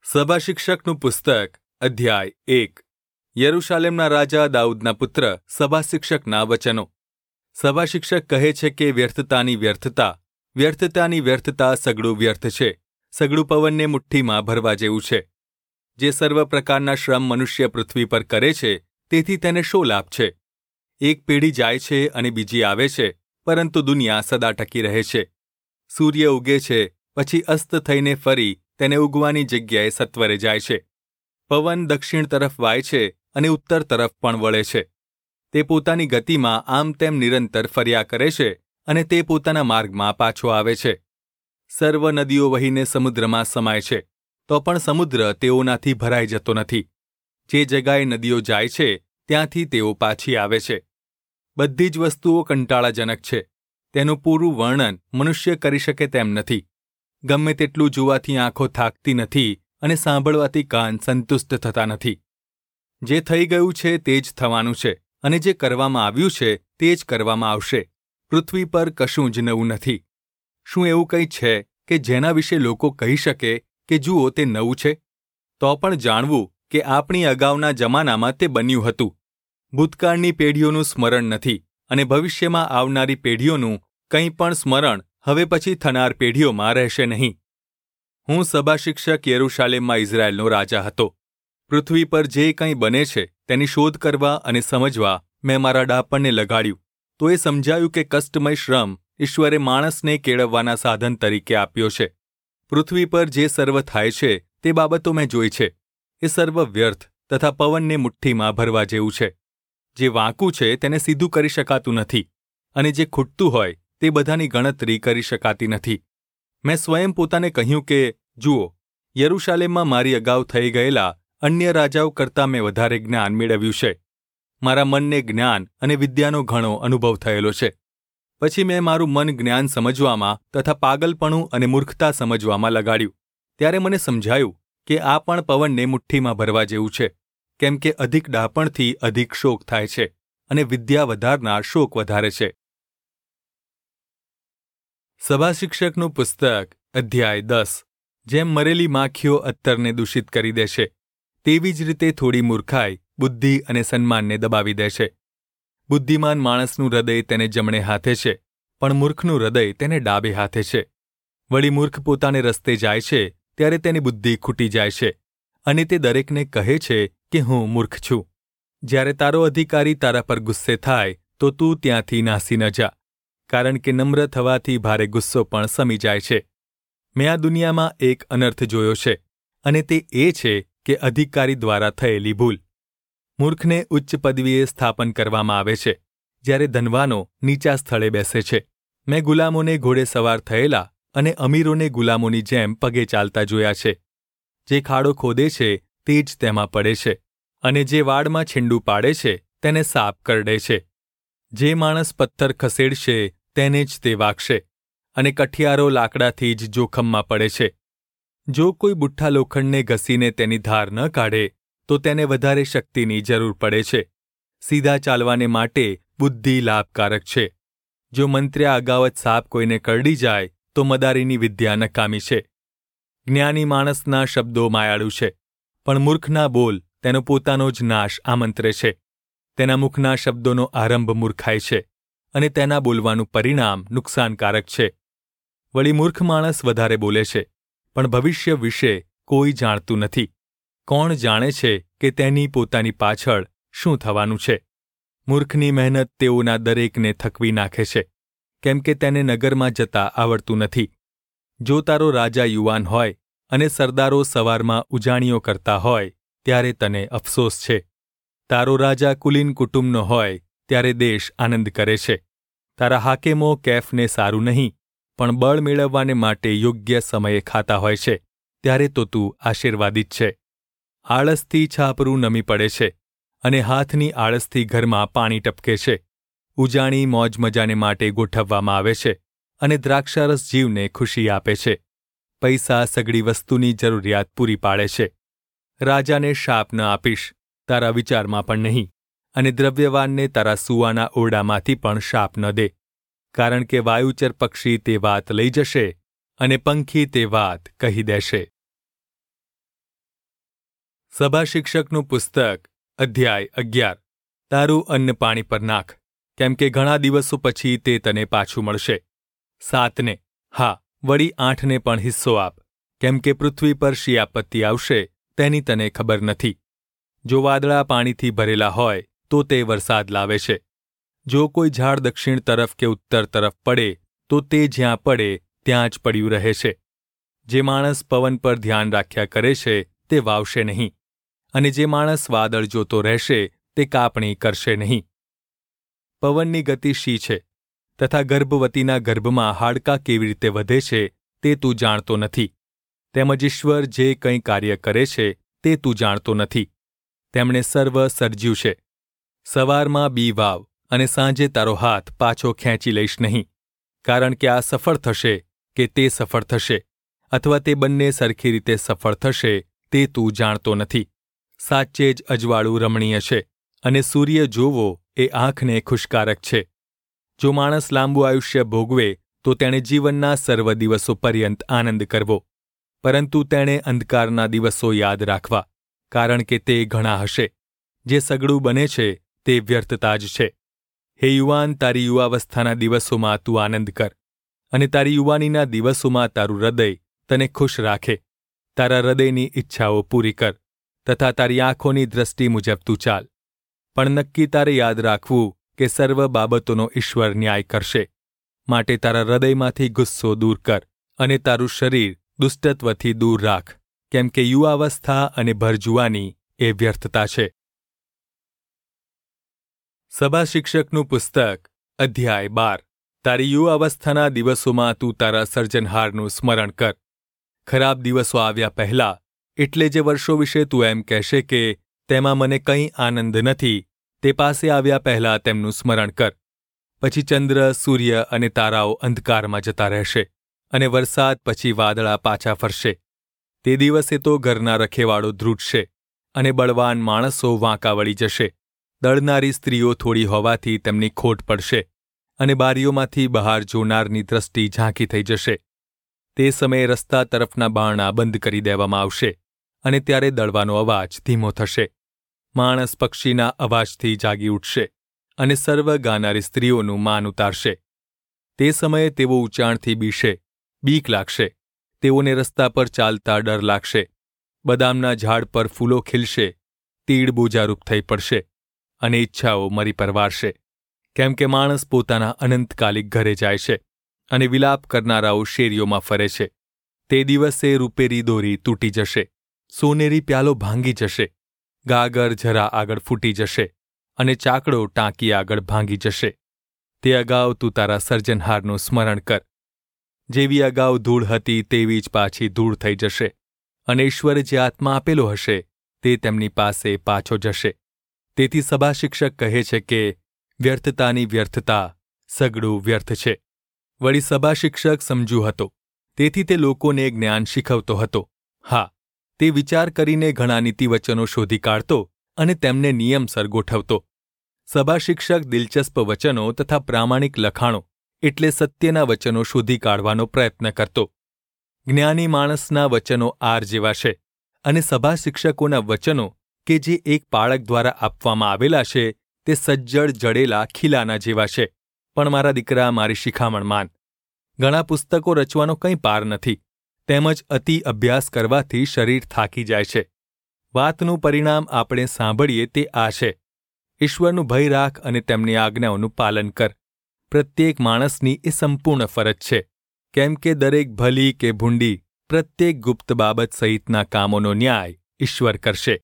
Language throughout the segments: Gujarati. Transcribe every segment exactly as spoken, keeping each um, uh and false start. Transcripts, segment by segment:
સભા શિક્ષકનું પુસ્તક અધ્યાય એક. યરૂશાલેમના રાજા દાઉદના પુત્ર સભા શિક્ષકના વચનો. સભા શિક્ષક કહે છે કે વ્યર્થતાની વ્યર્થતા, વ્યર્થતાની વ્યર્થતા, સગડું વ્યર્થ છે, સગડું પવનને મુઠ્ઠીમાં ભરવા જેવું છે. જે સર્વ પ્રકારના શ્રમ મનુષ્ય પૃથ્વી પર કરે છે તેથી તેને શો લાભ છે? એક પેઢી જાય છે અને બીજી આવે છે, પરંતુ દુનિયા સદા ટકી રહે છે. સૂર્ય ઉગે છે, પછી અસ્ત થઈને ફરી તેને ઉગવાની જગ્યાએ સત્વરે જાય છે. પવન દક્ષિણ તરફ વાય છે અને ઉત્તર તરફ પણ વળે છે. તે પોતાની ગતિમાં આમ તેમ નિરંતર ફર્યા કરે છે અને તે પોતાના માર્ગમાં પાછો આવે છે. સર્વ નદીઓ વહીને સમુદ્રમાં સમાય છે, તો પણ સમુદ્ર તેઓનાથી ભરાઈ જતો નથી. જે જગાએ નદીઓ જાય છે ત્યાંથી તેઓ પાછી આવે છે. બધી જ વસ્તુઓ કંટાળાજનક છે, તેનું પૂરું વર્ણન મનુષ્ય કરી શકે તેમ નથી. ગમે તેટલું જોવાથી આંખો થાકતી નથી અને સાંભળવાથી કાન સંતુષ્ટ થતા નથી. જે થઈ ગયું છે તે જ થવાનું છે, અને જે કરવામાં આવ્યું છે તે જ કરવામાં આવશે. પૃથ્વી પર કશું જ નવું નથી. શું એવું કંઈ છે કે જેના વિશે લોકો કહી શકે કે જુઓ તે નવું છે? તો પણ જાણવું કે આપણી અગાઉના જમાનામાં તે બન્યું હતું. ભૂતકાળની પેઢીઓનું સ્મરણ નથી, અને ભવિષ્યમાં આવનારી પેઢીઓનું કંઈ પણ સ્મરણ હવે પછી થનાર પેઢીઓમાં રહેશે નહીં. હું સભા શિક્ષક યરૂશાલેમમાં ઇઝરાયેલનો રાજા હતો. પૃથ્વી પર જે કંઈ બને છે તેની શોધ કરવા અને સમજવા મેં મારા ડાપણને લગાડ્યું. તો એ સમજાયું કે કષ્ટમય શ્રમ ઈશ્વરે માણસને કેળવવાના સાધન તરીકે આપ્યો છે. પૃથ્વી પર જે સર્વ થાય છે તે બાબતો મેં જોઈ છે. એ સર્વ વ્યર્થ તથા પવનને મુઠ્ઠીમાં ભરવા જેવું છે. જે વાંકું છે તેને સીધું કરી શકાતું નથી, અને જે ખૂટતું હોય તે બધાની ગણતરી કરી શકાતી નથી. મેં સ્વયં પોતાને કહ્યું કે જુઓ, યરૂશાલેમમાં મારી અગાઉ થઈ ગયેલા અન્ય રાજાઓ કરતાં મેં વધારે જ્ઞાન મેળવ્યું છે. મારા મનને જ્ઞાન અને વિદ્યાનો ઘણો અનુભવ થયેલો છે. પછી મેં મારું મન જ્ઞાન સમજવામાં તથા પાગલપણું અને મૂર્ખતા સમજવામાં લગાડ્યું. ત્યારે મને સમજાયું કે આ પણ પવનને મુઠ્ઠીમાં ભરવા જેવું છે, કેમ કે અધિક ડાપણથી અધિક શોક થાય છે, અને વિદ્યા વધારનાર શોક વધારે છે. સભા શિક્ષકનું પુસ્તક અધ્યાય દસ. જેમ મરેલી માખીઓ અત્તરને દૂષિત કરી દે છે, તેવી જ રીતે થોડી મૂર્ખાઈ બુદ્ધિ અને સન્માનને દબાવી દે છે. બુદ્ધિમાન માણસનું હૃદય તેને જમણે હાથે છે, પણ મૂર્ખનું હૃદય તેને ડાબે હાથે છે. વળી મૂર્ખ પોતાને રસ્તે જાય છે ત્યારે તેની બુદ્ધિ ખૂટી જાય છે, અને તે દરેકને કહે છે કે હું મૂર્ખ છું. જ્યારે તારો અધિકારી તારા પર ગુસ્સે થાય તો તું ત્યાંથી નાસી ન જા, કારણ કે નમ્ર થવાથી ભારે ગુસ્સો પણ શમી જાય છે. મેં આ દુનિયામાં એક અનર્થ જોયો છે, અને તે એ છે કે અધિકારી દ્વારા થયેલી ભૂલ. મૂર્ખને ઉચ્ચ પદવીએ સ્થાપન કરવામાં આવે છે, જ્યારે ધનવાનો નીચા સ્થળે બેસે છે. મેં ગુલામોને ઘોડે સવાર થયેલા અને અમીરોને ગુલામોની જેમ પગે ચાલતા જોયા છે. જે ખાડો ખોદે છે તે જ તેમાં પડે છે, અને જે વાડમાં છીંડું પાડે છે તેને સાપ કરડે છે. જે માણસ પથ્થર ખસેડશે તેને જ તે વાગશે, અને કઠિયારો લાકડાથી જ જોખમમાં પડે છે. જો કોઈ બુઠ્ઠા લોખંડને ઘસીને તેની ધાર ન કાઢે તો તેને વધારે શક્તિની જરૂર પડે છે. સીધા ચાલવાને માટે બુદ્ધિ લાભકારક છે. જો મંત્ર્યા અગાઉ જ સાપ કોઈને કરડી જાય તો મદારીની વિદ્યા નકામી છે. જ્ઞાની માણસના શબ્દો માયાળુ છે, પણ મૂર્ખના બોલ તેનો પોતાનો જ નાશ આમંત્રે છે. તેના મુખના શબ્દોનો આરંભ મૂર્ખાય છે, અને તેના બોલવાનું પરિણામ નુકસાનકારક છે. વળી મૂર્ખ માણસ વધારે બોલે છે, પણ ભવિષ્ય વિશે કોઈ જાણતું નથી. કોણ જાણે છે કે તેની પોતાની પાછળ શું થવાનું છે? મૂર્ખની મહેનત તેઓના દરેકને થકવી નાખે છે, કેમ કે તેને નગરમાં જતા આવડતું નથી. જો તારો રાજા યુવાન હોય અને સરદારો સવારમાં ઉજાણીઓ કરતા હોય ત્યારે તને અફસોસ છે. તારો રાજા કુલીન કુટુંબનો હોય ત્યારે દેશ આનંદ કરે છે. તારા હાકેમો કેફને સારું નહીં, પણ બળ મેળવવાને માટે યોગ્ય સમયે ખાતા હોય છે, ત્યારે તો તું આશીર્વાદિત છે. આળસથી છાપરું નમી પડે છે, અને હાથની આળસથી ઘરમાં પાણી ટપકે છે. ઉજાણી મોજ મજાને માટે ગોઠવવામાં આવે છે, અને દ્રાક્ષારસ જીવને ખુશી આપે છે. પૈસા સગળી વસ્તુની જરૂરિયાત પૂરી પાડે છે. રાજાને શાપ ન આપીશ, તારા વિચારમાં પણ નહીં, અને દ્રવ્યવાનને તારા સૂવાના ઓરડામાંથી પણ શાપ ન દે, કારણ કે વાયુચર પક્ષી તે વાત લઈ જશે, અને પંખી તે વાત કહી દેશે. સભા શિક્ષકનું પુસ્તક અધ્યાય અગિયાર. તારું અન્ન પાણી પર નાખ, કેમ કે ઘણા દિવસો પછી તે તને પાછું મળશે. સાતને હા વળી આઠને પણ હિસ્સો આપ, કેમ કે પૃથ્વી પર શી આપત્તિ આવશે તેની તને ખબર નથી. જો વાદળા પાણીથી ભરેલા હોય તો તે વરસાદ લાવે છે. જો કોઈ ઝાડ દક્ષિણ તરફ કે ઉત્તર તરફ પડે તો તે જ્યાં પડે ત્યાં જ પડ્યું રહે છે. જે માણસ પવન પર ધ્યાન રાખ્યા કરે છે તે વાવશે નહીં, અને જે માણસ વાદળ જોતો રહેશે તે કાપણી કરશે નહીં. પવનની ગતિ શી છે, તથા ગર્ભવતીના ગર્ભમાં હાડકાં કેવી રીતે વધે છે તે તું જાણતો નથી. તેમજ ઈશ્વર જે કંઈ કાર્ય કરે છે તે તું જાણતો નથી. તેમણે સર્વ સર્જ્યું છે. સવારમાં બી વાવ અને સાંજે તારો હાથ પાછો ખેંચી લઈશ નહીં, કારણ કે આ સફળ થશે કે તે સફળ થશે, અથવા તે બંને સરખી રીતે સફળ થશે તે તું જાણતો નથી. સાચે જ અજવાળું રમણીય છે, અને સૂર્ય જોવો એ આંખને ખુશકારક છે. જો માણસ લાંબુ આયુષ્ય ભોગવે તો તેણે જીવનના સર્વ દિવસો પર્યંત આનંદ કરવો, પરંતુ તેણે અંધકારના દિવસો યાદ રાખવા, કારણ કે તે ઘણા હશે. જે સગળું બને છે તે વ્યર્થતા જ છે. હે યુવાન, તારી યુવાવસ્થાના દિવસોમાં તું આનંદ કર, અને તારી યુવાનીના દિવસોમાં તારું હૃદય તને ખુશ રાખે. તારા હૃદયની ઈચ્છાઓ પૂરી કર, તથા તારી આંખોની દ્રષ્ટિ મુજબ તું ચાલ. પણ નક્કી તારે યાદ રાખવું કે સર્વ બાબતોનો ઈશ્વર ન્યાય કરશે. માટે તારા હૃદયમાંથી ગુસ્સો દૂર કર, અને તારું શરીર દુષ્ટત્વથી દૂર રાખ, કેમ કે યુવાવસ્થા અને ભરજુવાની એ વ્યર્થતા છે. સભા શિક્ષકનું પુસ્તક અધ્યાય બાર. તારી યુવાવસ્થાના દિવસોમાં તું તારા સર્જનહારનું સ્મરણ કર. ખરાબ દિવસો આવ્યા પહેલા, એટલે જે વર્ષો વિશે તું એમ કહેશે કે તેમાં મને કંઈ આનંદ નથી, તે પાસે આવ્યા પહેલા તેમનું સ્મરણ કર. પછી ચંદ્ર, સૂર્ય અને તારાઓ અંધકારમાં જતા રહેશે, અને વરસાદ પછી વાદળા પાછા ફરશે. તે દિવસે તો ઘરના રખેવાળો ધ્રુજશે, અને બળવાન માણસો વાંકા વળી જશે. દળનારી સ્ત્રીઓ થોડી હોવાથી તેમની ખોટ પડશે, અને બારીઓમાંથી બહાર જોનારની દ્રષ્ટિ ઝાંખી થઈ જશે. તે સમયે રસ્તા તરફના બારણા બંધ કરી દેવામાં આવશે, અને ત્યારે દળવાનો અવાજ ધીમો થશે. માણસ પક્ષીના અવાજથી જાગી ઉઠશે, અને સર્વ ગાનારી સ્ત્રીઓનું માન ઉતારશે. તે સમયે તેઓ ઊંચાણથી બીશે, બીક લાગશે. તેઓને રસ્તા પર ચાલતા ડર લાગશે. બદામના ઝાડ પર ફૂલો ખીલશે, તીડ બોજારૂપ થઈ પડશે, અને ઈચ્છાઓ મરી પરવારશે. કેમ કે માણસ પોતાના અનંતકાલિક ઘરે જાય છે, અને વિલાપ કરનારાઓ શેરીઓમાં ફરે છે. તે દિવસે રૂપેરી દોરી તૂટી જશે, સોનેરી પ્યાલો ભાંગી જશે, ગાગર જરા આગળ ફૂટી જશે, અને ચાકડો ટાંકી આગળ ભાંગી જશે. તે અગાઉ તું તારા સર્જનહારનું સ્મરણ કર. જેવી અગાઉ ધૂળ હતી તેવી જ પાછી ધૂળ થઈ જશે, અને ઈશ્વરે જે આત્મા આપેલો હશે તે તેમની પાસે પાછો જશે. તેથી સભા શિક્ષક કહે છે કે વ્યર્થતાની વ્યર્થતા, સગડું વ્યર્થ છે. વળી સભા શિક્ષક સમજુ હતો, તેથી તે લોકોને જ્ઞાન શીખવતો હતો. હા, તે વિચાર કરીને ઘણા નીતિવચનો શોધી કાઢતો અને તેમને નિયમસર ગોઠવતો. સભા શિક્ષક દિલચસ્પ વચનો તથા પ્રામાણિક લખાણો એટલે સત્યના વચનો શોધી કાઢવાનો પ્રયત્ન કરતો. જ્ઞાની માણસના વચનો આર જેવા છે, અને સભા શિક્ષકોના વચનો કે જે એક પાળક દ્વારા આપવામાં આવેલા છે તે સજ્જડ જડેલા ખીલાના જેવા છે. પણ મારા દીકરા, મારી શિખામણ માન. ઘણા પુસ્તકો રચવાનો કંઈ પાર નથી, તેમજ અતિ અભ્યાસ કરવાથી શરીર થાકી જાય છે. વાતનું પરિણામ આપણે સાંભળીએ તે આ છે: ઈશ્વરનું ભય રાખ અને તેમની આજ્ઞાઓનું પાલન કર. પ્રત્યેક માણસની એ સંપૂર્ણ ફરજ છે, કેમ કે દરેક ભલી કે ભૂંડી પ્રત્યેક ગુપ્ત બાબત સહિતના કામોનો ન્યાય ઈશ્વર કરશે.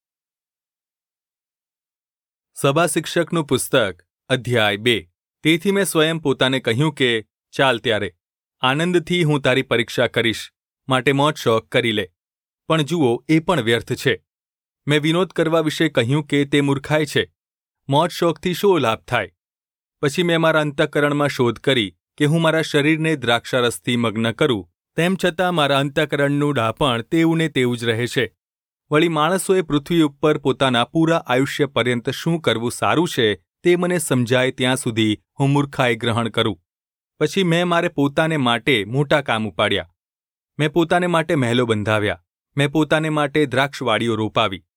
સભા શિક્ષકનું પુસ્તક અધ્યાય બે. તેથી મેં સ્વયં પોતાને કહ્યું કે ચાલ ત્યારે, આનંદથી હું તારી પરીક્ષા કરીશ, માટે મોજ શોખ કરી લે. પણ જુઓ, એ પણ વ્યર્થ છે. મેં વિનોદ કરવા વિશે કહ્યું કે તે મૂર્ખાઈ છે. મોજ શોખથી શો લાભ થાય? પછી મેં મારા અંતઃકરણમાં શોધ કરી કે હું મારા શરીરને દ્રાક્ષારસથી મગ્ન કરું, તેમ છતાં મારા અંતઃકરણનું ડાપણ તેવું ને તેવું જ રહે છે. વળી માણસોએ પૃથ્વી ઉપર પોતાના પૂરા આયુષ્ય પર્યંત શું કરવું સારું છે તે મને સમજાય ત્યાં સુધી હું મૂર્ખાઈ ગ્રહણ કરું. પછી મેં મારે પોતાને માટે મોટા કામ ઉપાડ્યા. મેં પોતાને માટે મહેલો બંધાવ્યા. મેં પોતાને માટે દ્રાક્ષવાડીઓ રોપાવી.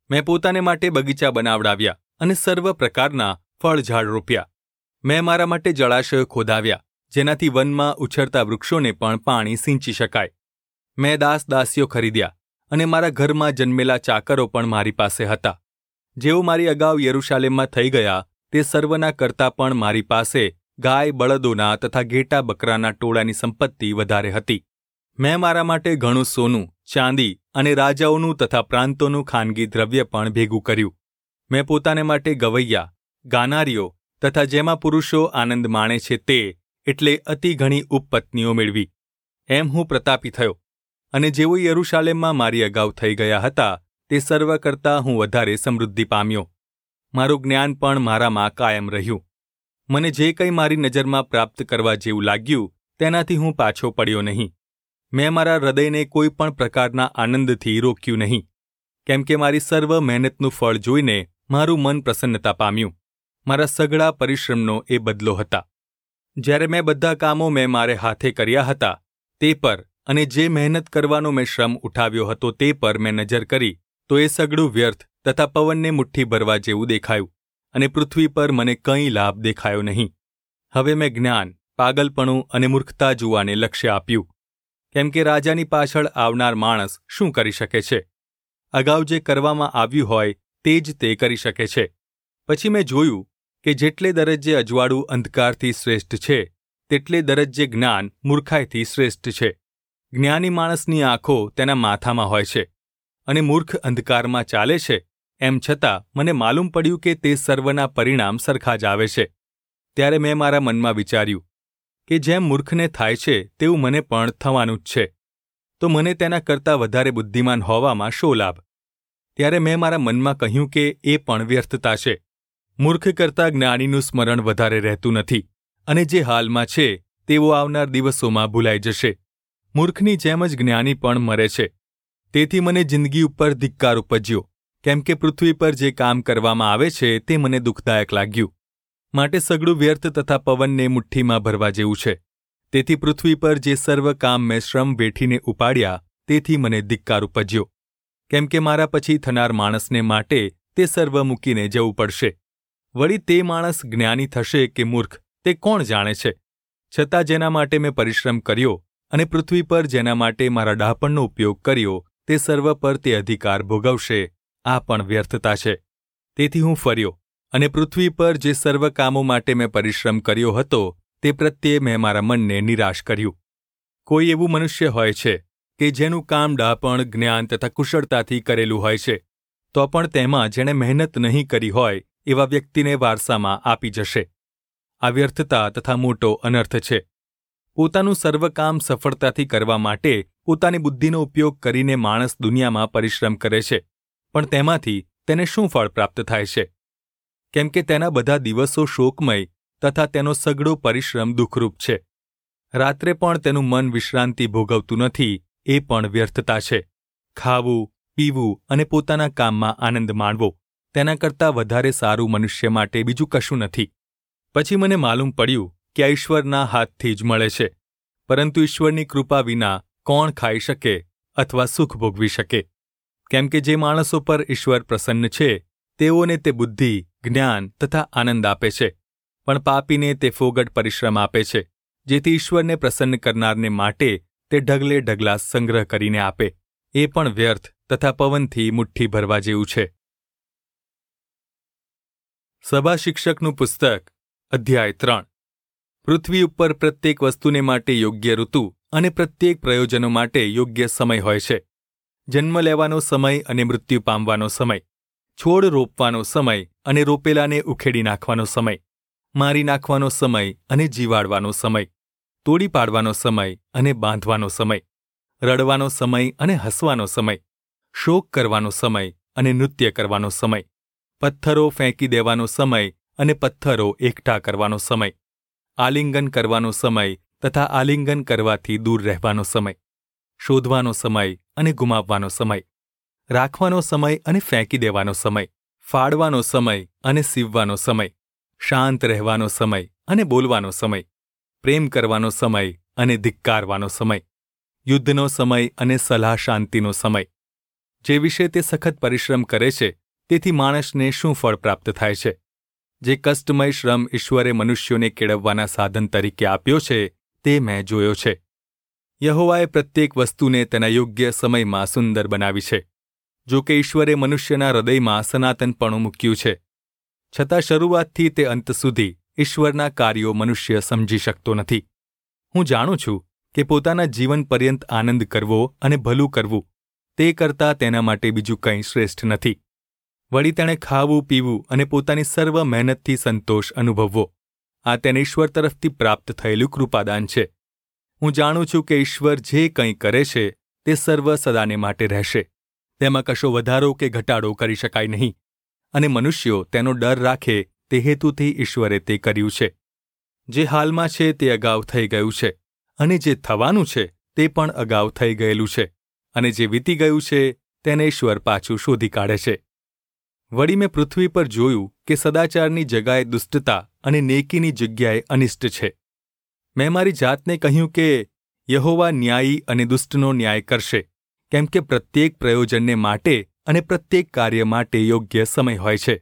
મેં પોતાને માટે બગીચા બનાવડાવ્યા અને સર્વ પ્રકારના ફળ ઝાડ રોપ્યા. મેં મારા માટે જળાશયો ખોદાવ્યા, જેનાથી વનમાં ઉછળતા વૃક્ષોને પણ પાણી સિંચી શકાય. મેં દાસ દાસીઓ ખરીદ્યા અને મારા ઘરમાં જન્મેલા ચાકરો પણ મારી પાસે હતા. જેઓ મારી અગાઉ યરૂશાલેમમાં થઈ ગયા તે સર્વના કરતાં પણ મારી પાસે ગાય બળદોના તથા ઘેટા બકરાના ટોળાની સંપત્તિ વધારે હતી. મેં મારા માટે ઘણું સોનું, ચાંદી અને રાજાઓનું તથા પ્રાંતોનું ખાનગી દ્રવ્ય પણ ભેગું કર્યું. મેં પોતાને માટે ગવૈયા, ગાનારીઓ તથા જેમાં પુરુષો આનંદ માણે છે તે એટલે અતિ ઘણી ઉપપત્નીઓ મેળવી. એમ હું પ્રતાપી થયો, અને જેઓ યરૂશાલેમમાં મારી અગાઉ થઈ ગયા હતા તે સર્વ કરતાં હું વધારે સમૃદ્ધિ પામ્યો. મારું જ્ઞાન પણ મારામાં કાયમ રહ્યું. મને જે કંઈ મારી નજરમાં પ્રાપ્ત કરવા જેવું લાગ્યું તેનાથી હું પાછો પડ્યો નહીં. મેં મારા હૃદયને કોઈ પણ પ્રકારના આનંદથી રોક્યું નહીં, કેમ કે મારી સર્વ મહેનતનું ફળ જોઈને મારું મન પ્રસન્નતા પામ્યું. મારા સઘળા પરિશ્રમનો એ બદલો હતા. જ્યારે મેં બધા કામો મેં મારે હાથે કર્યા હતા તે પર અને જે મહેનત કરવાનો મેં શ્રમ ઉઠાવ્યો હતો તે પર મેં નજર કરી તો એ સઘળું વ્યર્થ તથા પવનને મુઠ્ઠી ભરવા જેવું દેખાયું, અને પૃથ્વી પર મને કંઈ લાભ દેખાયો નહીં. હવે મેં જ્ઞાન, પાગલપણું અને મૂર્ખતા જોવાને લક્ષ્ય આપ્યું, કેમ કે રાજાની પાછળ આવનાર માણસ શું કરી શકે છે? અગાઉ જે કરવામાં આવ્યું હોય તે જ તે કરી શકે છે. પછી મેં જોયું કે જેટલે દરજ્જે અજવાળું અંધકારથી શ્રેષ્ઠ છે તેટલે દરજ્જે જ્ઞાન મૂર્ખાઈથી શ્રેષ્ઠ છે. જ્ઞાની માણસની આંખો તેના માથામાં હોય છે અને મૂર્ખ અંધકારમાં ચાલે છે. એમ છતાં મને માલુમ પડ્યું કે તે સર્વના પરિણામ સરખા જ આવે છે. ત્યારે મેં મારા મનમાં વિચાર્યું કે જેમ મૂર્ખને થાય છે તેવું મને પણ થવાનું જ છે, તો મને તેના કરતાં વધારે બુદ્ધિમાન હોવામાં શો લાભ? ત્યારે મેં મારા મનમાં કહ્યું કે એ પણ વ્યર્થતા છે. મૂર્ખ કરતાં જ્ઞાનીનું સ્મરણ વધારે રહેતું નથી, અને જે હાલમાં છે તેઓ આવનાર દિવસોમાં ભૂલાઈ જશે. મૂર્ખની જેમ જ જ્ઞાની પણ મરે છે. તેથી મને જિંદગી ઉપર ધિક્કાર ઉપજ્યો, કેમ કે પૃથ્વી પર જે કામ કરવામાં આવે છે તે મને દુઃખદાયક લાગ્યું. માટે સઘળું વ્યર્થ તથા પવનને મુઠ્ઠીમાં ભરવા જેવું છે. તેથી પૃથ્વી પર જે સર્વ કામ મેં શ્રમ વેઠીને ઉપાડ્યા તેથી મને ધિક્કાર ઉપજ્યો, કેમ કે મારા પછી થનાર માણસને માટે તે સર્વ મૂકીને જવું પડશે. વળી તે માણસ જ્ઞાની થશે કે મૂર્ખ તે કોણ જાણે છે? છતાં જેના માટે મેં પરિશ્રમ કર્યો અને પૃથ્વી પર જેના માટે મારા ડહાપણનો ઉપયોગ કર્યો તે સર્વ પર તે અધિકાર ભોગવશે. આ પણ વ્યર્થતા છે. તેથી હું ફર્યો અને પૃથ્વી પર જે સર્વ કામો માટે મેં પરિશ્રમ કર્યો હતો તે પ્રત્યે મેં મારા મનને નિરાશ કર્યું. કોઈ એવું મનુષ્ય હોય છે કે જેનું કામ ડહાપણ, જ્ઞાન તથા કુશળતાથી કરેલું હોય છે, તો પણ તેમાં જેણે મહેનત નહીં કરી હોય એવા વ્યક્તિને વારસામાં આપી જશે. આ વ્યર્થતા તથા મોટો અનર્થ છે. પોતાનું સર્વ કામ સફળતાથી કરવા માટે પોતાની બુદ્ધિનો ઉપયોગ કરીને માણસ દુનિયામાં પરિશ્રમ કરે છે, પણ તેમાંથી તેને શું ફળ પ્રાપ્ત થાય છે? કેમ કે તેના બધા દિવસો શોકમય તથા તેનો સઘળો પરિશ્રમ દુઃખરૂપ છે. રાત્રે પણ તેનું મન વિશ્રાંતિ ભોગવતું નથી, એ પણ વ્યર્થતા છે. ખાવું, પીવું અને પોતાના કામમાં આનંદ માણવો તેના કરતાં વધારે સારું મનુષ્ય માટે બીજું કશું નથી. પછી મને માલુમ પડ્યું કે આ ઈશ્વરના હાથથી જ મળે છે, પરંતુ ઈશ્વરની કૃપા વિના કોણ ખાઈ શકે અથવા સુખ ભોગવી શકે? કેમ કે જે માણસો પર ઈશ્વર પ્રસન્ન છે તેઓને તે બુદ્ધિ, જ્ઞાન તથા આનંદ આપે છે, પણ પાપીને તે ફોગટ પરિશ્રમ આપે છે, જેથી ઈશ્વરને પ્રસન્ન કરનારને માટે તે ઢગલે ઢગલા સંગ્રહ કરીને આપે. એ પણ વ્યર્થ તથા પવનથી મુઠ્ઠી ભરવા જેવું છે. સભા શિક્ષકનું પુસ્તક, અધ્યાય ત્રણ. પૃથ્વી ઉપર પ્રત્યેક વસ્તુને માટે યોગ્ય ઋતુ અને પ્રત્યેક પ્રયોજનો માટે યોગ્ય સમય હોય છે. જન્મ લેવાનો સમય અને મૃત્યુ પામવાનો સમય, છોડ રોપવાનો સમય અને રોપેલાને ઉખેડી નાખવાનો સમય, મારી નાખવાનો સમય અને જીવાડવાનો સમય, તોડી પાડવાનો સમય અને બાંધવાનો સમય, રડવાનો સમય અને હસવાનો સમય, શોક કરવાનો સમય અને નૃત્ય કરવાનો સમય, પથ્થરો ફેંકી દેવાનો સમય અને પથ્થરો એકઠા કરવાનો સમય, આલિંગન કરવાનો સમય તથા આલિંગન કરવાથી દૂર રહેવાનો સમય, શોધવાનો સમય અને ગુમાવવાનો સમય, રાખવાનો સમય અને ફેંકી દેવાનો સમય, ફાડવાનો સમય અને સીવવાનો સમય, શાંત રહેવાનો સમય અને બોલવાનો સમય, પ્રેમ કરવાનો સમય અને ધિક્કારવાનો સમય, યુદ્ધનો સમય અને સલાહ શાંતિનો સમય, જે વિશે તે સખત પરિશ્રમ કરે છે તેથી માણસને શું ફળ પ્રાપ્ત થાય છે? જે કષ્ટમય શ્રમ ઈશ્વરે મનુષ્યોને કેળવવાના સાધન તરીકે આપ્યો છે તે મેં જોયો છે. યહોવાએ પ્રત્યેક વસ્તુને તેના યોગ્ય સમયમાં સુંદર બનાવી છે. જો કે ઈશ્વરે મનુષ્યના હૃદયમાં સનાતનપણું મૂક્યું છે, છતાં શરૂઆતથી તે અંત સુધી ઈશ્વરના કાર્યો મનુષ્ય સમજી શકતો નથી. હું જાણું છું કે પોતાના જીવન પર્યંત આનંદ કરવો અને ભલું કરવું તે કરતાં તેના માટે બીજું કંઈ શ્રેષ્ઠ નથી. વળી તેણે ખાવું પીવું અને પોતાની સર્વ મહેનતથી સંતોષ અનુભવવો, આ તેને ઈશ્વર તરફથી પ્રાપ્ત થયેલું કૃપાદાન છે. હું જાણું છું કે ઈશ્વર જે કંઈ કરે છે તે સર્વ સદાને માટે રહેશે. તેમાં કશો વધારો કે ઘટાડો કરી શકાય નહીં, અને મનુષ્યો તેનો ડર રાખે તે હેતુથી ઈશ્વરે તે કર્યું છે. જે હાલમાં છે તે અગાઉ થઈ ગયું છે, અને જે થવાનું છે તે પણ અગાઉ થઈ ગયેલું છે, અને જે વીતી ગયું છે તેને ઈશ્વર પાછું શોધી કાઢે છે. વળી મેં પૃથ્વી પર જોયું કે સદાચારની જગ્યાએ દુષ્ટતા અને નેકીની જગ્યાએ અનિષ્ટ છે. મેં મારી જાતને કહ્યું કે યહોવા ન્યાયી અને દુષ્ટનો ન્યાય કરશે, કેમ કે પ્રત્યેક પ્રયોજનને માટે અને પ્રત્યેક કાર્ય માટે યોગ્ય સમય હોય છે.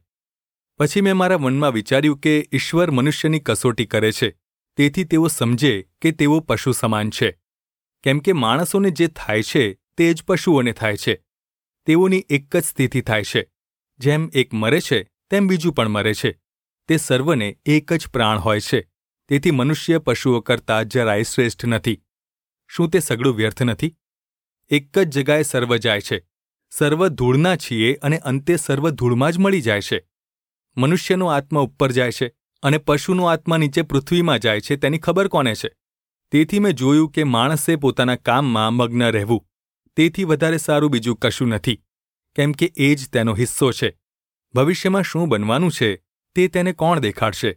પછી મેં મારા મનમાં વિચાર્યું કે ઈશ્વર મનુષ્યની કસોટી કરે છે, તેથી તેઓ સમજે કે તેઓ પશુ સમાન છે. કેમ કે માણસોને જે થાય છે તે જ પશુઓને થાય છે. તેઓની એક જ સ્થિતિ થાય છે. જેમ એક મરે છે તેમ બીજું પણ મરે છે. તે સર્વને એક જ પ્રાણ હોય છે. તેથી મનુષ્ય પશુઓ કરતાં જરાય શ્રેષ્ઠ નથી. શું તે સગળું વ્યર્થ નથી? એક જ જગાએ સર્વ જાય છે. સર્વ ધૂળના છીએ અને અંતે સર્વ ધૂળમાં જ મળી જાય છે. મનુષ્યનો આત્મા ઉપર જાય છે અને પશુનો આત્મા નીચે પૃથ્વીમાં જાય છે, તેની ખબર કોને છે? તેથી મેં જોયું કે માણસે પોતાના કામમાં મગ્ન રહેવું તેથી વધારે સારું બીજું કશું નથી, કેમ કે એ જ તેનો હિસ્સો છે. ભવિષ્યમાં શું બનવાનું છે તે તેને કોણ દેખાડશે?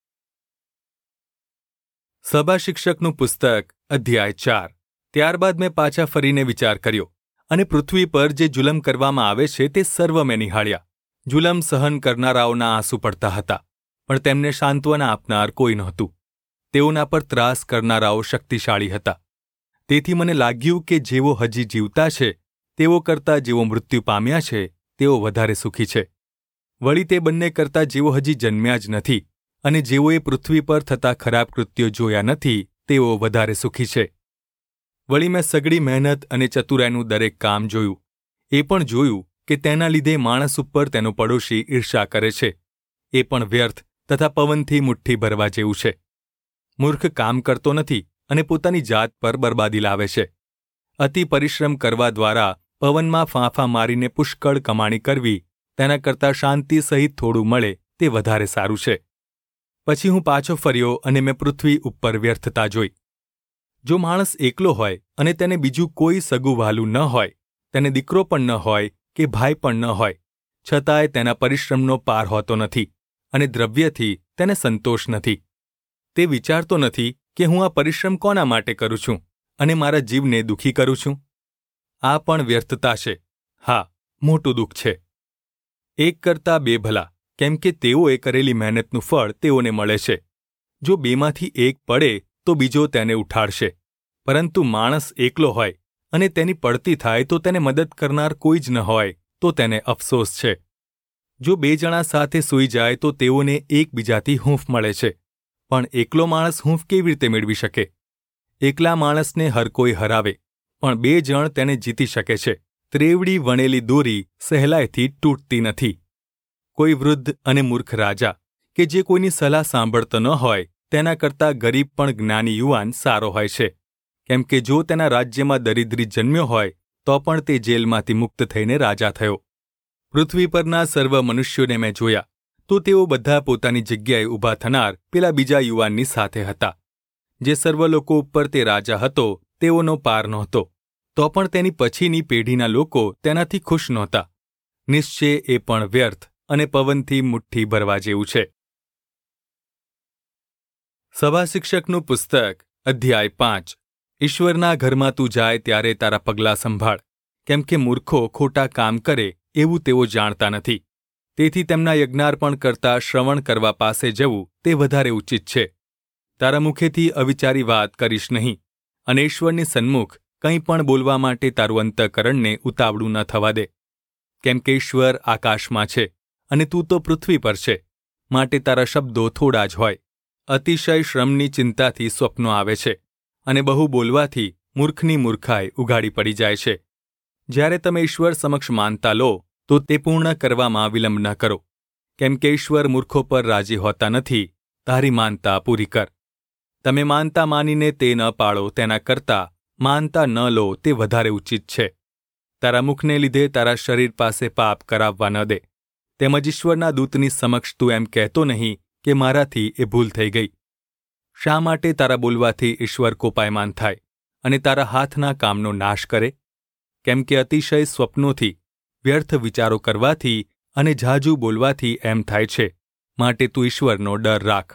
સભા શિક્ષકનું પુસ્તક અધ્યાય ચાર. ત્યારબાદ મેં પાછા ફરીને વિચાર કર્યો, અને પૃથ્વી પર જે જુલમ કરવામાં આવે છે તે સર્વ મેં નિહાળ્યા. જુલમ સહન કરનારાઓના આંસુ પડતા હતા, પણ તેમને સાંત્વના આપનાર કોઈ નહોતું. તેઓના પર ત્રાસ કરનારાઓ શક્તિશાળી હતા. તેથી મને લાગ્યું કે જેઓ હજી જીવતા છે તેઓ કરતાં જેઓ મૃત્યુ પામ્યા છે તેઓ વધારે સુખી છે. વળી તે બંને કરતાં જેઓ હજી જન્મ્યા જ નથી અને જેઓએ પૃથ્વી પર થતા ખરાબ કૃત્યો જોયા નથી તેઓ વધારે સુખી છે. વળી મેં સઘળી મહેનત અને ચતુરાઈનું દરેક કામ જોયું. એ પણ જોયું કે તેના લીધે માણસ ઉપર તેનો પડોશી ઈર્ષા કરે છે. એ પણ વ્યર્થ તથા પવનથી મુઠ્ઠી ભરવા જેવું છે. મૂર્ખ કામ કરતો નથી અને પોતાની જાત પર બરબાદી લાવે છે. અતિ પરિશ્રમ કરવા દ્વારા પવનમાં ફાંફા મારીને પુષ્કળ કમાણી કરવી તેના કરતાં શાંતિ સહિત થોડું મળે તે વધારે સારું છે. પછી હું પાછો ફર્યો અને મેં પૃથ્વી ઉપર વ્યર્થતા જોઈ. જો માણસ એકલો હોય અને તેને બીજું કોઈ સગું વહાલું ન હોય, તેને દીકરો પણ ન હોય કે ભાઈ પણ ન હોય, છતાંય તેના પરિશ્રમનો પાર હોતો નથી અને દ્રવ્યથી તેને સંતોષ નથી. તે વિચારતો નથી કે હું આ પરિશ્રમ કોના માટે કરું છું અને મારા જીવને દુઃખી કરું છું. આ પણ વ્યર્થતા છે. હા, મોટું દુઃખ છે. એક કરતાં બે ભલા, કેમ કે તેઓએ કરેલી મહેનતનું ફળ તેઓને મળે છે. જો બેમાંથી એક પડે તો બીજો તેને ઉઠાડશે. પરંતુ માણસ એકલો હોય અને તેની પડતી થાય તો તેને મદદ કરનાર કોઈ જ ન હોય તો તેને અફસોસ છે. જો બે જણા સાથે સૂઈ જાય તો તેઓને એકબીજાથી હૂંફ મળે છે, પણ એકલો માણસ હૂંફ કેવી રીતે મેળવી શકે? એકલા માણસને હર કોઈ હરાવે, પણ બે જણ તેને જીતી શકે છે. ત્રેવડી વણેલી દોરી સહેલાઈથી તૂટતી નથી. કોઈ વૃદ્ધ અને મૂર્ખ રાજા કે જે કોઈની સલાહ સાંભળતો ન હોય તેના કરતાં ગરીબ પણ જ્ઞાની યુવાન સારો હોય છે. કેમ કે જો તેના રાજ્યમાં દરિદ્રી જન્મ્યો હોય તો પણ તે જેલમાંથી મુક્ત થઈને રાજા થયો. પૃથ્વી પરના સર્વ મનુષ્યોને મેં જોયા તો તેઓ બધા પોતાની જગ્યાએ ઊભા થનાર પેલા બીજા યુવાનની સાથે હતા. જે સર્વ લોકો ઉપર તે રાજા હતો તેઓનો પાર નહોતો, તો પણ તેની પછીની પેઢીના લોકો તેનાથી ખુશ નહોતા. નિશ્ચય એ પણ વ્યર્થ અને પવનથી મુઠ્ઠી ભરવા જેવું છે. સભા શિક્ષકનું પુસ્તક અધ્યાય પાંચ. ઈશ્વરના ઘરમાં તું જાય ત્યારે તારા પગલાં સંભાળ, કેમ કે મૂર્ખો ખોટા કામ કરે એવું તેઓ જાણતા નથી. તેથી તેમના યજ્ઞાર્પણ કરતાં શ્રવણ કરવા પાસે જવું તે વધારે ઉચિત છે. તારા મુખેથી અવિચારી વાત કરીશ નહીં, અને ઈશ્વરની સન્મુખ કંઈ પણ બોલવા માટે તારું અંતઃકરણને ઉતાવળું ન થવા દે. કેમ કે ઈશ્વર આકાશમાં છે અને તું તો પૃથ્વી પર છે, માટે તારા શબ્દો થોડા જ હોય. અતિશય શ્રમની ચિંતાથી સ્વપ્નો આવે છે, અને બહુ બોલવાથી મૂર્ખની મૂર્ખાઈ ઉઘાડી પડી જાય છે. જ્યારે તમે ઈશ્વર સમક્ષ માનતા લો તો તે પૂર્ણ કરવામાં વિલંબ ન કરો, કેમ કે ઈશ્વર મૂર્ખો પર રાજી હોતા નથી. તારી માનતા પૂરી કર. તમે માનતા માનીને તે ન પાળો તેના કરતાં માનતા ન લો તે વધારે ઉચિત છે. તારા મુખને લીધે તારા શરીર પાસે પાપ કરાવવા ન દે. તેમજ ઈશ્વરના દૂતની સમક્ષ તું એમ કહેતો નહીં કે મારાથી એ ભૂલ થઈ ગઈ. શા માટે તારા બોલવાથી ઈશ્વર કોપાયમાન થાય અને તારા હાથના કામનો નાશ કરે? કેમ કે અતિશય સ્વપ્નોથી, વ્યર્થ વિચારો કરવાથી અને ઝાઝું બોલવાથી એમ થાય છે, માટે તું ઈશ્વરનો ડર રાખ.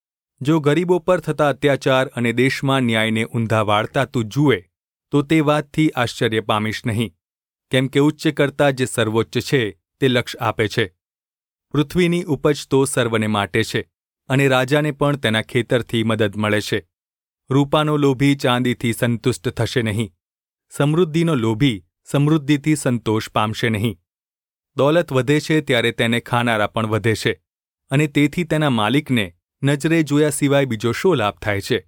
જો ગરીબો પર થતા અત્યાચાર અને દેશમાં ન્યાયને ઊંધા વાળતા તું જુએ તો તે વાતથી આશ્ચર્ય પામીશ નહીં, કેમ કે ઉચ્ચ કરતાં જે સર્વોચ્ચ છે તે લક્ષ્ય આપે છે. પૃથ્વીની ઉપજ તો સર્વને માટે છે, અને રાજાને પણ તેના ખેતરથી મદદ મળે છે. રૂપાનો લોભી ચાંદીથી સંતુષ્ટ થશે નહીં. સમૃદ્ધિનો લોભી સમૃદ્ધિથી સંતોષ પામશે નહીં. દોલત વધે છે ત્યારે તેને ખાનારા પણ વધે છે, અને તેથી તેના માલિકને નજરે જોયા સિવાય બીજો શો લાભ થાય છે?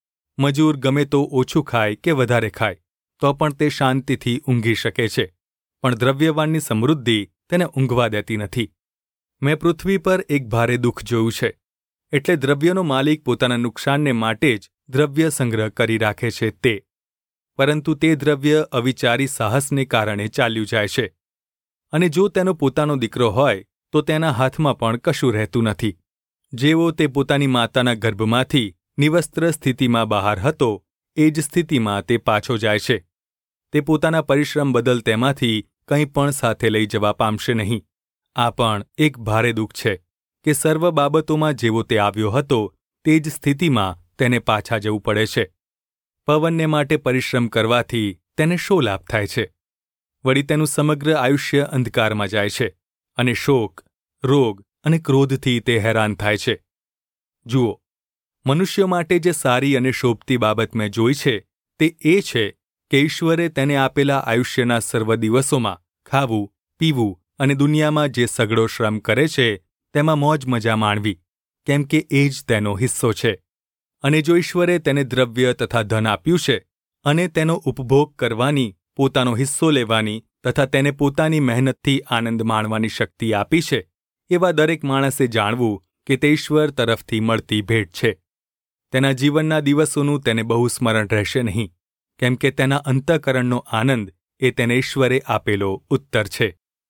મજૂર ગમે તો ઓછું ખાય કે વધારે ખાય તો પણ તે શાંતિથી ઊંઘી શકે છે, પણ દ્રવ્યવાનની સમૃદ્ધિ તેને ઊંઘવા દેતી નથી. મેં પૃથ્વી પર એક ભારે દુઃખ જોયું છે, એટલે દ્રવ્યનો માલિક પોતાના નુકસાનને માટે જ દ્રવ્ય સંગ્રહ કરી રાખે છે તે, પરંતુ તે દ્રવ્ય અવિચારી સાહસને કારણે ચાલ્યું જાય છે. અને જો તેનો પોતાનો દીકરો હોય તો તેના હાથમાં પણ કશું રહેતું નથી. જેવો તે પોતાની માતાના ગર્ભમાંથી નિવસ્ત્ર સ્થિતિમાં બહાર હતો એ જ સ્થિતિમાં તે પાછો જાય છે. તે પોતાના પરિશ્રમ બદલ તેમાંથી કંઈ પણ સાથે લઈ જવા પામશે નહીં. આ પણ એક ભારે દુઃખ છે કે સર્વ બાબતોમાં જેવો તે આવ્યો હતો તે જ સ્થિતિમાં તેને પાછા જવું પડે છે. પવનને માટે પરિશ્રમ કરવાથી તેને શો લાભ થાય છે? વળી તેનું સમગ્ર આયુષ્ય અંધકારમાં જાય છે, અને શોક, રોગ અને ક્રોધથી તે હેરાન થાય છે. જુઓ, મનુષ્ય માટે જે સારી અને શોભતી બાબત મેં જોઈ છે તે એ છે કે ઈશ્વરે તેને આપેલા આયુષ્યના સર્વ દિવસોમાં ખાવું, પીવું અને દુનિયામાં જે સઘળો શ્રમ કરે છે તેમાં મોજ મજા માણવી, કેમ કે એ જ તેનો હિસ્સો છે. અને જો ઈશ્વરે તેને દ્રવ્ય તથા ધન આપ્યું છે અને તેનો ઉપભોગ કરવાની, પોતાનો હિસ્સો લેવાની તથા તેને પોતાની મહેનતથી આનંદ માણવાની શક્તિ આપી છે, એવા દરેક માણસે જાણવું કે તે ઈશ્વર તરફથી મળતી ભેટ છે. તેના જીવનના દિવસોનું તેને બહુ સ્મરણ રહેશે નહીં, કેમ કે તેના અંતઃકરણનો આનંદ એ તેને ઈશ્વરે આપેલો ઉત્તર છે.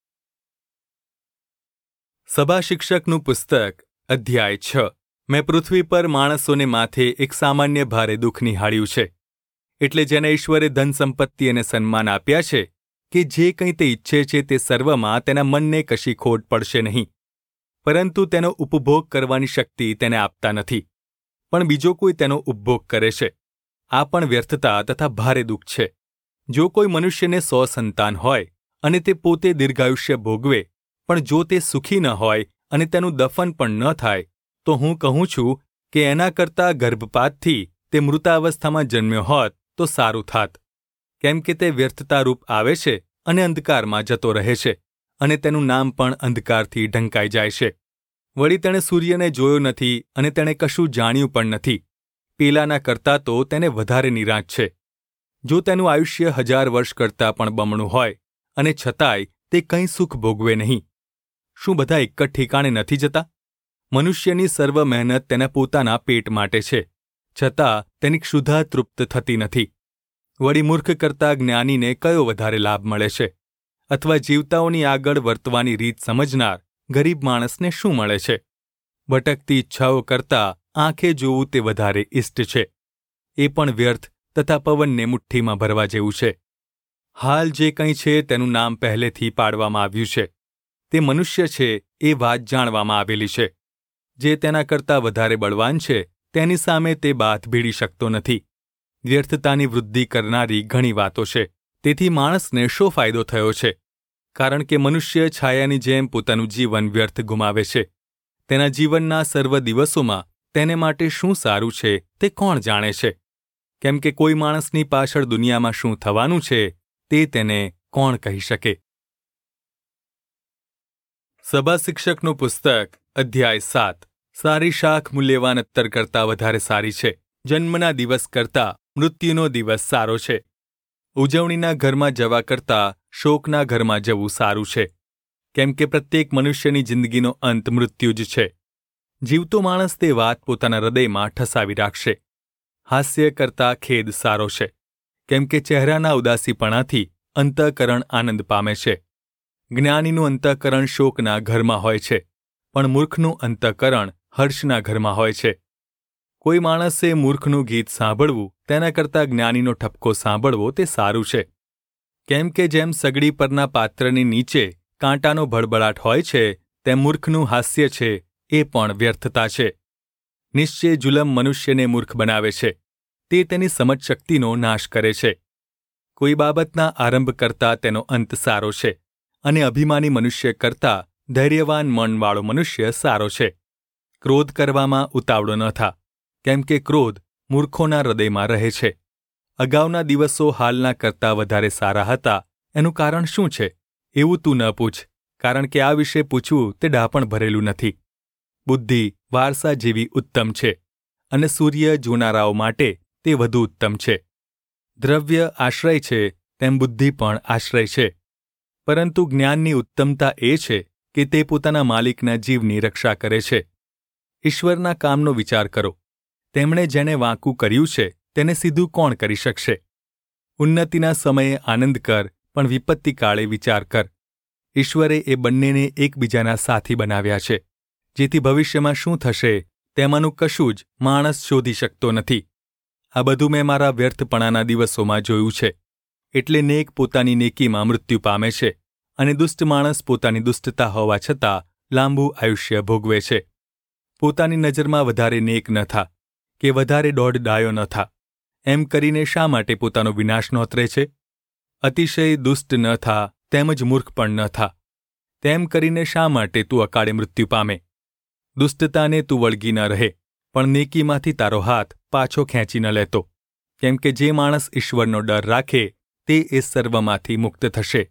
સભા શિક્ષકનું પુસ્તક, અધ્યાય છ. મેં પૃથ્વી પર માણસોને માથે એક સામાન્ય ભારે દુઃખ નિહાળ્યું છે. એટલે જેને ઈશ્વરે ધન સંપત્તિ અને સન્માન આપ્યા છે કે જે કંઈ તે ઈચ્છે છે તે સર્વમાં તેના મનને કશી ખોટ પડશે નહીં, પરંતુ તેનો ઉપભોગ કરવાની શક્તિ તેને આપતા નથી, પણ બીજો કોઈ તેનો ઉપભોગ કરે છે. આ પણ વ્યર્થતા તથા ભારે દુઃખ છે. જો કોઈ મનુષ્યને સો સંતાન હોય અને તે પોતે દીર્ઘાયુષ્ય ભોગવે, પણ જો તે સુખી ન હોય અને તેનું દફન પણ ન થાય, તો હું કહું છું કે એના કરતાં ગર્ભપાતથી તે મૃતાવસ્થામાં જન્મ્યો હોત તો સારું થાત. કેમ કે તે વ્યર્થતારૂપ આવે છે અને અંધકારમાં જતો રહે છે, અને તેનું નામ પણ અંધકારથી ઢંકાઈ જાય છે. વળી તેણે સૂર્યને જોયો નથી અને તેણે કશું જાણ્યું પણ નથી. પેલાના કરતાં તો તેને વધારે નિરાંત છે. જો તેનું આયુષ્ય હજાર વર્ષ કરતાં પણ બમણું હોય અને છતાંય તે કંઈ સુખ ભોગવે નહીં. શું બધા એક જ ઠેકાણે નથી જતા? મનુષ્યની સર્વ મહેનત તેના પોતાના પેટ માટે છે, છતાં તેની ક્ષુધા તૃપ્ત થતી નથી. વળી મૂર્ખ કરતાં જ્ઞાનીને કયો વધારે લાભ મળે છે? અથવા જીવતાઓની આગળ વર્તવાની રીત સમજનાર ગરીબ માણસને શું મળે છે? ભટકતી ઈચ્છાઓ કરતાં આંખે જોવું તે વધારે ઇષ્ટ છે. એ પણ વ્યર્થ તથા પવનને મુઠ્ઠીમાં ભરવા જેવું છે. હાલ જે કંઈ છે તેનું નામ પહેલેથી પાડવામાં આવ્યું છે. તે મનુષ્ય છે એ વાત જાણવામાં આવેલી છે. જે તેના કરતાં વધારે બળવાન છે તેની સામે તે બાથ ભીડી શકતો નથી. વ્યર્થતાની વૃદ્ધિ કરનારી ઘણી વાતો છે. તેથી માણસને શો ફાયદો થયો છે? કારણ કે મનુષ્ય છાયાની જેમ પોતાનું જીવન વ્યર્થ ગુમાવે છે. તેના જીવનના સર્વ દિવસોમાં તેને માટે શું સારું છે તે કોણ જાણે છે? કેમ કે કોઈ માણસની પાછળ દુનિયામાં શું થવાનું છે તે તેને કોણ કહી શકે? સભા શિક્ષકનું પુસ્તક અધ્યાય સાત. સારી શાખ મૂલ્યવાન અત્તર કરતાં વધારે સારી છે. જન્મના દિવસ કરતાં મૃત્યુનો દિવસ સારો છે. ઉજવણીના ઘરમાં જવા કરતાં શોકના ઘરમાં જવું સારું છે, કેમ કે પ્રત્યેક મનુષ્યની જિંદગીનો અંત મૃત્યુ જ છે. જીવતો માણસ તે વાત પોતાના હૃદયમાં ઠસાવી રાખશે. હાસ્ય કરતાં ખેદ સારો છે, કેમ કે ચહેરાના ઉદાસીપણાથી અંતઃકરણ આનંદ પામે છે. જ્ઞાનીનું અંતઃકરણ શોકના ઘરમાં હોય છે, પણ મૂર્ખનું અંતઃકરણ હર્ષના ઘરમાં હોય છે. કોઈ માણસે મૂર્ખનું ગીત સાંભળવું તેના કરતાં જ્ઞાનીનો ઠપકો સાંભળવો તે સારું છે, કેમ કે જેમ સગડી પરના પાત્રની નીચે કાંટાનો ભળભળાટ હોય છે, તેમ મૂર્ખનું હાસ્ય છે એ પણ વ્યર્થતા છે. નિશ્ચય જુલમ મનુષ્યને મૂર્ખ બનાવે છે, તે તેની સમજશક્તિનો નાશ કરે છે. કોઈ બાબતના આરંભ કરતાં તેનો અંત સારો છે, અને અભિમાની મનુષ્ય કરતાં ધૈર્યવાન મનવાળો મનુષ્ય સારો છે. ક્રોધ કરવામાં ઉતાવળો ન થા, કેમ કે ક્રોધ મૂર્ખોના હૃદયમાં રહે છે. અગાઉના દિવસો હાલના કરતાં વધારે સારા હતા, એનું કારણ શું છે એવું તું ન પૂછ, કારણ કે આ વિશે પૂછવું તે ડાપણ ભરેલું નથી. બુદ્ધિ વારસા જેવી ઉત્તમ છે, અને સૂર્ય જોનારાઓ માટે તે વધુ ઉત્તમ છે. દ્રવ્ય આશ્રય છે તેમ બુદ્ધિ પણ આશ્રય છે, પરંતુ જ્ઞાનની ઉત્તમતા એ છે કે તે પોતાના માલિકના જીવની રક્ષા કરે છે. ઈશ્વરના કામનો વિચાર કરો. તેમણે જેને વાંકું કર્યું છે તેને સીધું કોણ કરી શકશે? ઉન્નતિના સમયે આનંદ કર, પણ વિપત્તિ કાળે વિચાર કર. ઈશ્વરે એ બંનેને એકબીજાના સાથી બનાવ્યા છે, જેથી ભવિષ્યમાં શું થશે તેમાંનું કશું જ માણસ શોધી શકતો નથી. આ બધું મેં મારા વ્યર્થપણાના દિવસોમાં જોયું છે. એટલે નેક પોતાની નેકીમાં મૃત્યુ પામે છે, અને દુષ્ટ માણસ પોતાની દુષ્ટતા હોવા છતાં લાંબુ આયુષ્ય ભોગવે છે. પોતાની નજરમાં વધારે નેક ન થા, કે વધારે દોઢ ડાયો ન થા, એમ કરીને શા માટે પોતાનો વિનાશ નોતરે છે? અતિશય દુષ્ટ ન થા, તેમજ મૂર્ખ પણ ન થા, તેમ કરીને શા માટે તું અકાળે મૃત્યુ પામે? દુષ્ટતાને તું વળગી ન રહે, પણ નેકીમાંથી તારો હાથ પાછો ખેંચી ન લેતો, કેમ કે જે માણસ ઈશ્વરનો ડર રાખે તે એ સર્વમાંથી મુક્ત થશે.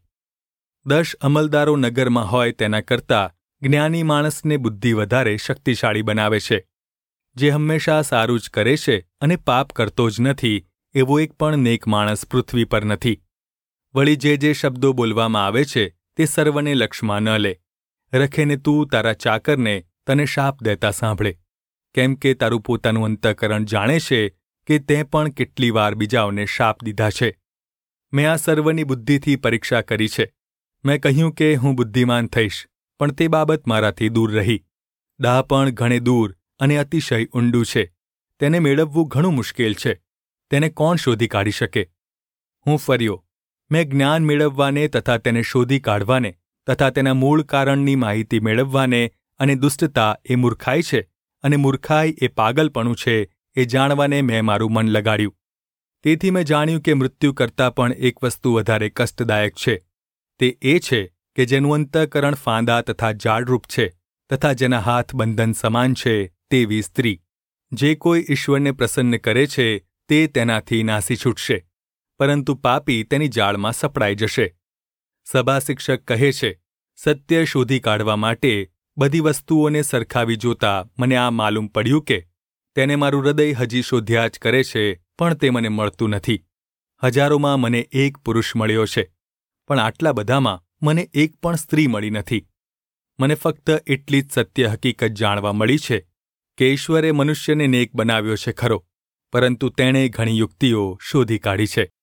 દસ અમલદારો નગરમાં હોય તેના કરતાં જ્ઞાની માણસને બુદ્ધિ વધારે શક્તિશાળી બનાવે છે. જે હંમેશા સારું જ કરે છે અને પાપ કરતો જ નથી, એવો એક પણ નેક માણસ પૃથ્વી પર નથી. વળી જે જે શબ્દો બોલવામાં આવે છે તે સર્વને લક્ષમાં ન લે. રખેને તું તારા ચાકરને તને શાપ દેતા સાંભળે, કેમ કે તારું પોતાનું અંતઃકરણ જાણે છે કે તે પણ કેટલી વાર બીજાઓને શાપ દીધા છે. મેં આ સર્વની બુદ્ધિથી પરીક્ષા કરી છે. મેં કહ્યું કે હું બુદ્ધિમાન થઈશ, પણ તે બાબત મારાથી દૂર રહી. ડહાપણ ઘણે દૂર અને અતિશય ઊંડું છે. તેને મેળવવું ઘણું મુશ્કેલ છે. તેને કોણ શોધી કાઢી શકે? હું ફર્યો. મેં જ્ઞાન મેળવવાને તથા તેને શોધી કાઢવાને તથા તેના મૂળ કારણની માહિતી મેળવવાને, અને દુષ્ટતા એ મૂર્ખાઈ છે અને મૂર્ખાઈ એ પાગલપણું છે એ જાણવાને મેં મારું મન લગાડ્યું. તેથી મેં જાણ્યું કે મૃત્યુ કરતાં પણ એક વસ્તુ વધારે કષ્ટદાયક છે. તે એ છે કે જેનું અંતઃકરણ ફાંદા તથા જાડરૂપ છે, તથા જેના હાથ બંધન સમાન છે, તેવી સ્ત્રી. જે કોઈ ઈશ્વરને પ્રસન્ન કરે છે તે તેનાથી નાસી છૂટશે, પરંતુ પાપી તેની જાળમાં સપડાઈ જશે. સભા શિક્ષક કહે છે, સત્ય શોધી કાઢવા માટે બધી વસ્તુઓને સરખાવી જોતા મને આ માલુમ પડ્યું કે તેને મારું હૃદય હજી શોધ્યા જ કરે છે, પણ તે મને મળતું નથી. હજારોમાં મને એક પુરુષ મળ્યો છે, પણ આટલા બધામાં મને એક પણ સ્ત્રી મળી નથી. મને ફક્ત એટલી જ સત્ય હકીકત જાણવા મળી છે કે ઈશ્વરે મનુષ્યને નેક બનાવ્યો છે ખરો, પરંતુ તેણે ઘણી યુક્તિઓ શોધી કાઢી છે.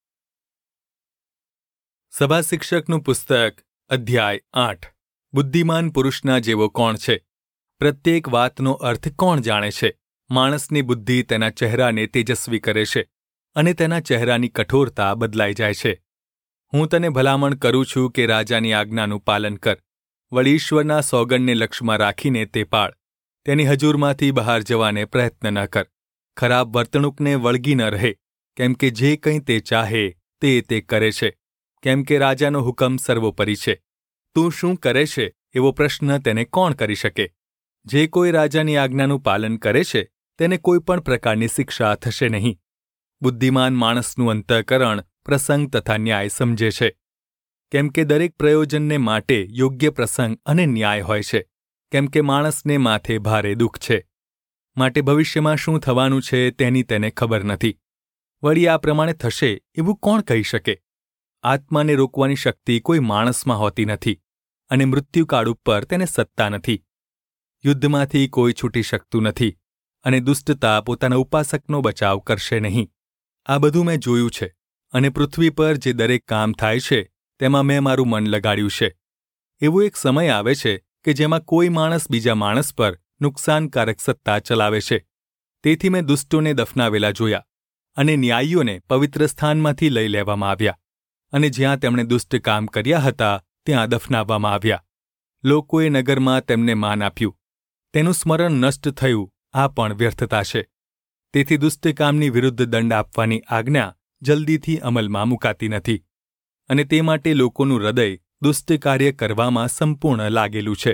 સભા શિક્ષકનું પુસ્તક અધ્યાય આઠ. બુદ્ધિમાન પુરુષના જેવો કોણ છે? પ્રત્યેક વાતનો અર્થ કોણ જાણે છે? માણસની બુદ્ધિ તેના ચહેરાને તેજસ્વી કરે છે, અને તેના ચહેરાની કઠોરતા બદલાઈ જાય છે. હું તને ભલામણ કરું છું કે રાજાની આજ્ઞાનું પાલન કર. વળી ઈશ્વરના સોગંદને લક્ષમાં રાખીને તે પાળ. તેની હજૂરમાંથી બહાર જવાને પ્રયત્ન ન કર. ખરાબ વર્તણૂકને વળગી ન રહે, કેમ કે જે કંઈ તે ચાહે તે તે કરે છે, કેમ કે રાજાનો હુકમ સર્વોપરી છે. તું શું કરે છે એવો પ્રશ્ન તેને કોણ કરી શકે? જે કોઈ રાજાની આજ્ઞાનું પાલન કરે છે તેને કોઈ પણ પ્રકારની શિક્ષા થશે નહીં. બુદ્ધિમાન માણસનું અંતઃકરણ પ્રસંગ તથા ન્યાય સમજે છે. કેમ કે દરેક પ્રયોજનને માટે યોગ્ય પ્રસંગ અને ન્યાય હોય છે, કેમ કે માણસને માથે ભારે દુઃખ છે. માટે ભવિષ્યમાં શું થવાનું છે તેની તેને ખબર નથી. વળી આ પ્રમાણે થશે એવું કોણ કહી શકે? આત્માને રોકવાની શક્તિ કોઈ માણસમાં હોતી નથી અને મૃત્યુકાળ ઉપર તેને સત્તા નથી. યુદ્ધમાંથી કોઈ છૂટી શકતું નથી અને દુષ્ટતા પોતાના ઉપાસકનો બચાવ કરશે નહીં. આ બધું મેં જોયું છે અને પૃથ્વી પર જે દરેક કામ થાય છે તેમાં મેં મારું મન લગાડ્યું છે. એવો એક સમય આવે છે કે જેમાં કોઈ માણસ બીજા માણસ પર નુકસાનકારક સત્તા ચલાવે છે. તેથી મેં દુષ્ટોને દફનાવેલા જોયા અને ન્યાયીઓને પવિત્ર સ્થાનમાંથી લઈ લેવામાં આવ્યા અને જ્યાં તેમણે દુષ્ટ કામ કર્યા હતા ત્યાં દફનાવવામાં આવ્યા. લોકોએ નગરમાં તેમને માન આપ્યું. તેનું સ્મરણ નષ્ટ થયું, આ પણ વ્યર્થતા છે. તેથી દુષ્ટ કામની વિરુદ્ધ દંડ આપવાની આજ્ઞા જલ્દીથી અમલમાં મુકાતી નથી અને તે માટે લોકોનું હૃદય દુષ્ટ કાર્ય કરવામાં સંપૂર્ણ લાગેલું છે.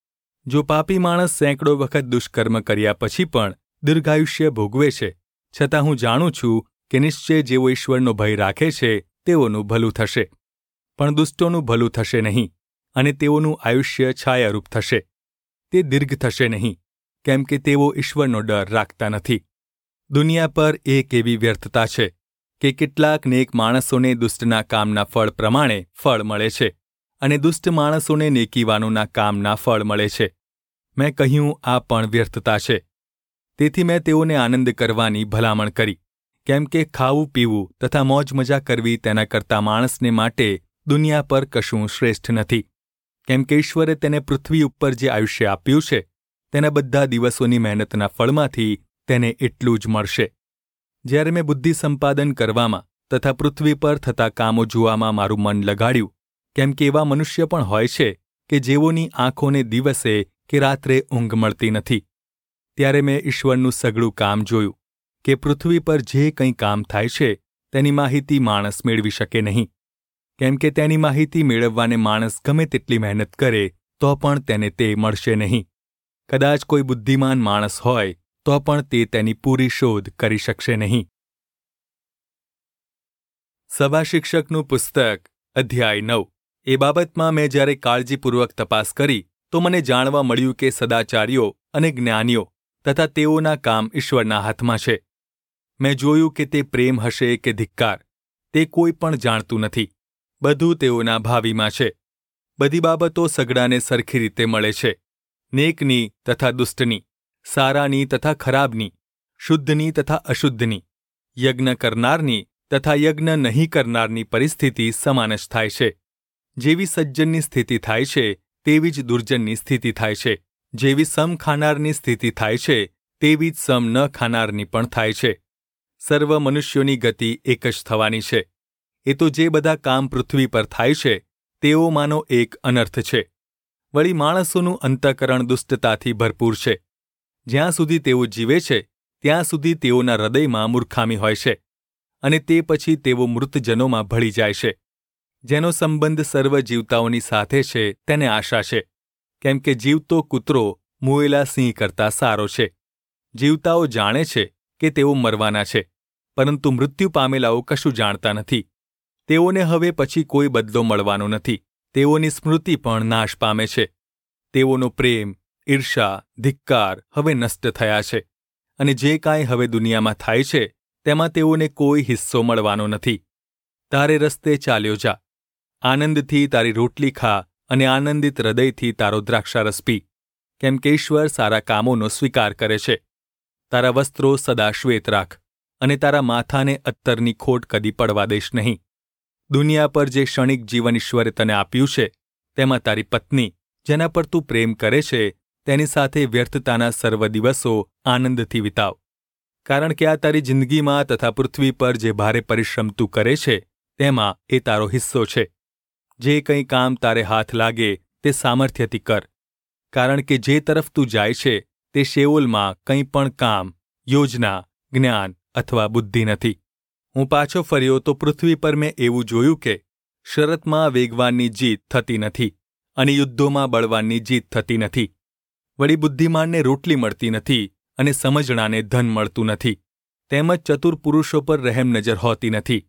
જો પાપી માણસ સેંકડો વખત દુષ્કર્મ કર્યા પછી પણ દીર્ઘાયુષ્ય ભોગવે છે, છતાં હું જાણું છું કે નિશ્ચય જેવો ઈશ્વરનો ભય રાખે છે તેઓનું ભલું થશે, પણ દુષ્ટોનું ભલું થશે નહીં અને તેઓનું આયુષ્ય છાયારૂપ થશે. તે દીર્ઘ થશે નહીં, કેમ કે તેઓ ઈશ્વરનો ડર રાખતા નથી. દુનિયા પર એક એવી વ્યર્થતા છે કે કેટલાક નેક માણસોને દુષ્ટના કામના ફળ પ્રમાણે ફળ મળે છે અને દુષ્ટ માણસોને નેકીવાનોના કામના ફળ મળે છે. મેં કહ્યું, આ પણ વ્યર્થતા છે. તેથી મેં તેઓને આનંદ કરવાની ભલામણ કરી, કેમ કે ખાવું પીવું તથા મોજ મજા કરવી તેના કરતાં માણસને માટે દુનિયા પર કશું શ્રેષ્ઠ નથી. કેમ કે ઈશ્વરે તેને પૃથ્વી ઉપર જે આયુષ્ય આપ્યું છે તેના બધા દિવસોની મહેનતના ફળમાંથી તેને એટલું જ મળશે. જ્યારે મેં બુદ્ધિ સંપાદન કરવામાં તથા પૃથ્વી પર થતા કામો જોવામાં મારું મન લગાડ્યું, કેમ કે એવા મનુષ્ય પણ હોય છે કે જેઓની આંખોને દિવસે કે રાત્રે ઊંઘ મળતી નથી, ત્યારે મેં ઈશ્વરનું સઘળું કામ જોયું કે પૃથ્વી પર જે કંઈ કામ થાય છે તેની માહિતી માણસ મેળવી શકે નહીં. કેમ કે તેની માહિતી મેળવવાને માણસ ગમે તેટલી મહેનત કરે તો પણ તેને તે મળશે નહીં. કદાચ કોઈ બુદ્ધિમાન માણસ હોય તો પણ તે તેની પૂરી શોધ કરી શકશે નહીં. સભા શિક્ષકનું પુસ્તક અધ્યાય નવ. એ બાબતમાં મેં જ્યારે કાળજીપૂર્વક તપાસ કરી તો મને જાણવા મળ્યું કે સદાચારીઓ અને જ્ઞાનીઓ તથા તેઓના કામ ઈશ્વરના હાથમાં છે. મેં જોયું કે તે પ્રેમ હશે કે ધિક્કાર તે કોઈ પણ જાણતું નથી. બધું તેઓના ભાવિમાં છે. બધી બાબતો સઘળાને સરખી રીતે મળે છે, નેકની તથા દુષ્ટની, સારાની તથા ખરાબની, શુદ્ધની તથા અશુદ્ધની, યજ્ઞ કરનારની તથા યજ્ઞ નહીં કરનારની પરિસ્થિતિ સમાન જ થાય છે. જેવી સજ્જનની સ્થિતિ થાય છે તેવી જ દુર્જનની સ્થિતિ થાય છે. જેવી સમ ખાનારની સ્થિતિ થાય છે તેવી જ સમ ન ખાનારની પણ થાય છે. સર્વ મનુષ્યોની ગતિ એક જ થવાની છે. એ તો જે બધા કામ પૃથ્વી પર થાય છે તેઓમાંનો એક અનર્થ છે. વળી માણસોનું અંતઃકરણ દુષ્ટતાથી ભરપૂર છે. જ્યાં સુધી તેઓ જીવે છે ત્યાં સુધી તેઓના હૃદયમાં મૂર્ખામી હોય છે અને તે પછી તેઓ મૃતજનોમાં ભળી જાય છે. જેનો સંબંધ સર્વ જીવતાઓની સાથે છે તેને આશા છે, કેમ કે જીવતો કૂતરો મુએલા સિંહ કરતાં સારો છે. જીવતાઓ જાણે છે કે તેઓ મરવાના છે, પરંતુ મૃત્યુ પામેલાઓ કશું જાણતા નથી. તેઓને હવે પછી કોઈ બદલો મળવાનો નથી. તેઓની સ્મૃતિ પણ નાશ પામે છે. તેઓનો પ્રેમ, ઈર્ષા, ધિક્કાર હવે નષ્ટ થયા છે અને જે કાંઈ હવે દુનિયામાં થાય છે તેમાં તેઓને કોઈ હિસ્સો મળવાનો નથી. તારે રસ્તે ચાલ્યો જા, આનંદથી તારી રોટલી ખા અને આનંદિત હૃદયથી તારો દ્રાક્ષારસ પી, કેમ કે ઈશ્વર સારા કામોનો સ્વીકાર કરે છે. તારા વસ્ત્રો સદા શ્વેત રાખ અને તારા માથાને અત્તરની ખોટ કદી પડવા દેશ નહીં. દુનિયા પર જે ક્ષણિક જીવન ઈશ્વરે તને આપ્યું છે તેમાં તારી પત્ની, જેના પર તું પ્રેમ કરે છે, તેની સાથે વ્યર્થતાના સર્વ દિવસો આનંદથી વિતાવ. કારણ કે આ તારી જિંદગીમાં તથા પૃથ્વી પર જે ભારે પરિશ્રમ તું કરે છે તેમાં એ તારો હિસ્સો છે. જે કંઈ કામ તારે હાથ લાગે તે સામર્થ્યથી કર, કારણ કે જે તરફ તું જાય છે તે શેઓલમાં કંઈ પણ કામ, યોજના, જ્ઞાન અથવા બુદ્ધિ નથી. હું પાછો ફર્યો તો પૃથ્વી પર મેં એવું જોયું કે શરતમાં વેગવાનની જીત થતી નથી અને યુદ્ધોમાં બળવાનની જીત થતી નથી. વળી બુદ્ધિમાનને રોટલી મળતી નથી અને સમજણાને ધન મળતું નથી. તેમજ ચતુર પુરુષો પર રહેમ નજર હોતી નથી.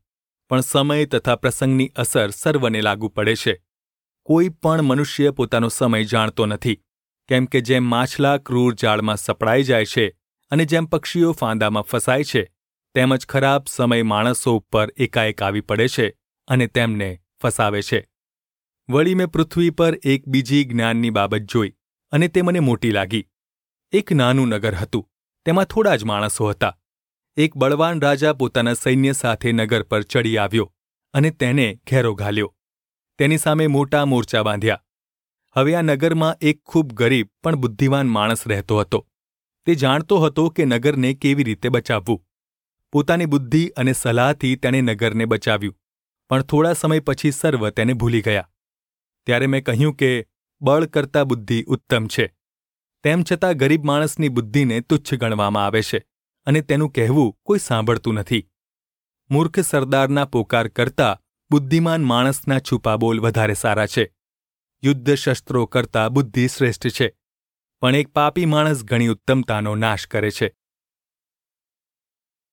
પણ સમય તથા પ્રસંગની અસર સર્વને લાગુ પડે છે. કોઈ પણ મનુષ્ય પોતાનો સમય જાણતો નથી, કેમ કે જેમ માછલા ક્રૂર જાળમાં સપડાઈ જાય છે અને જેમ પક્ષીઓ ફાંદામાં ફસાય છે, તેમજ ખરાબ સમય માણસો ઉપર એકાએક આવી પડે છે અને તેમને ફસાવે છે. વળી મેં પૃથ્વી પર એક બીજી જ્ઞાનની બાબત જોઈ અને તે મને મોટી લાગી. એક નાનું નગર હતું, તેમાં થોડા જ માણસો હતા. એક બળવાન રાજા પોતાના સૈન્ય સાથે નગર પર ચડી આવ્યો અને તેને ઘેરો ઘાલ્યો. તેની સામે મોટા મોરચા બાંધ્યા. હવે આ નગરમાં એક ખૂબ ગરીબ પણ બુદ્ધિવાન માણસ રહેતો હતો. તે જાણતો હતો કે નગરને કેવી રીતે બચાવવું. પોતાની બુદ્ધિ અને સલાહથી તેણે નગરને બચાવ્યું, પણ થોડા સમય પછી સર્વ તેને ભૂલી ગયા. ત્યારે મેં કહ્યું કે બળ કરતાં બુદ્ધિ ઉત્તમ છે. તેમ છતાં ગરીબ માણસની બુદ્ધિને તુચ્છ ગણવામાં આવે છે અને તેનું કહેવું કોઈ સાંભળતું નથી. મૂર્ખ સરદારના પોકાર કરતાં બુદ્ધિમાન માણસના છુપા બોલ વધારે સારા છે. યુદ્ધ શસ્ત્રો કરતાં બુદ્ધિ શ્રેષ્ઠ છે, પણ એક પાપી માણસ ઘણી ઉત્તમતાનો નાશ કરે છે.